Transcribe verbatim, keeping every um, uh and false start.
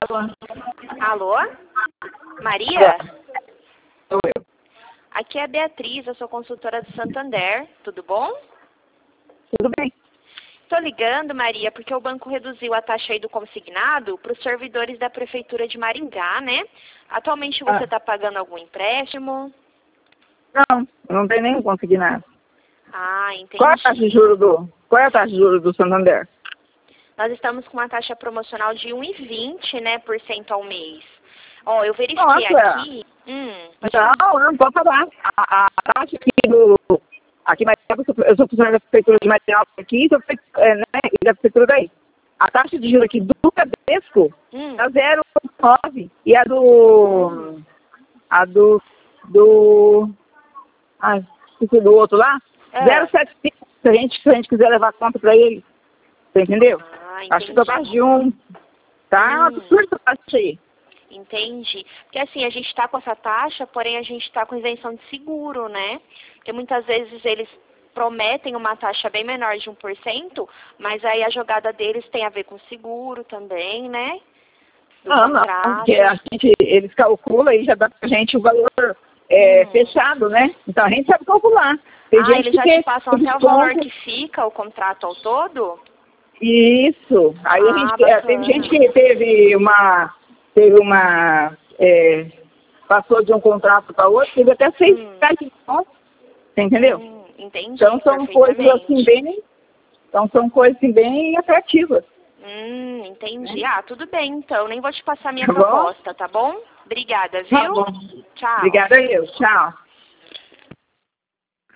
Alô? Alô? Maria? Sou eu. Aqui é a Beatriz, eu sou consultora do Santander, tudo bom? Tudo bem. Estou ligando, Maria, porque o banco reduziu a taxa aí do consignado para os servidores da Prefeitura de Maringá, né? Atualmente você está Ah. pagando algum empréstimo? Não, eu não tenho nem consignado. Ah, entendi. Qual é a taxa de juros do, qual é a taxa de juros do Santander? Nós estamos com uma taxa promocional de um vírgula vinte, né, por cento ao mês. Ó, eu verifiquei Nossa. aqui... Hum, pode falar. Não, não pode falar. A, a taxa aqui do... Aqui, mas eu sou, eu sou funcionário da Prefeitura de Maringá aqui, sou, é, né, e da Prefeitura daí. A taxa de juros aqui do Bradesco Hum. é zero vírgula nove e a do... A do... Do... Ai, esqueci do outro lá. É. zero vírgula setenta e cinco, se a gente, se a gente quiser levar conta para ele. Você entendeu? Ah, Acho que eu taxa entendi. de um. Tá? É um Hum. absurdo essa taxa aí. Entendi. Porque assim, a gente está com essa taxa, porém a gente está com isenção de seguro, né? Porque muitas vezes eles prometem uma taxa bem menor de um por cento, mas aí a jogada deles tem a ver com seguro também, né? Do Não, não, contrato. porque a gente, eles calculam e já dá pra gente o valor é, Hum. fechado, né? Então a gente sabe calcular. Tem Ah, gente eles já que te passam até o desconta. valor que fica o contrato ao todo? Isso. Aí a Ah, gente, é, teve bacana. gente que teve uma. Teve uma. É, passou de um contrato para outro, teve até seis Hum. reais de desconto. Você entendeu? Hum, entendi, Então são coisas assim perfeitamente. bem. Então são coisas assim, bem atrativas. Hum, entendi. Ah, tudo bem, então. Nem vou te passar minha Tá bom? proposta, tá bom? Obrigada, viu? Tá bom. Tchau. Obrigada eu. Tchau.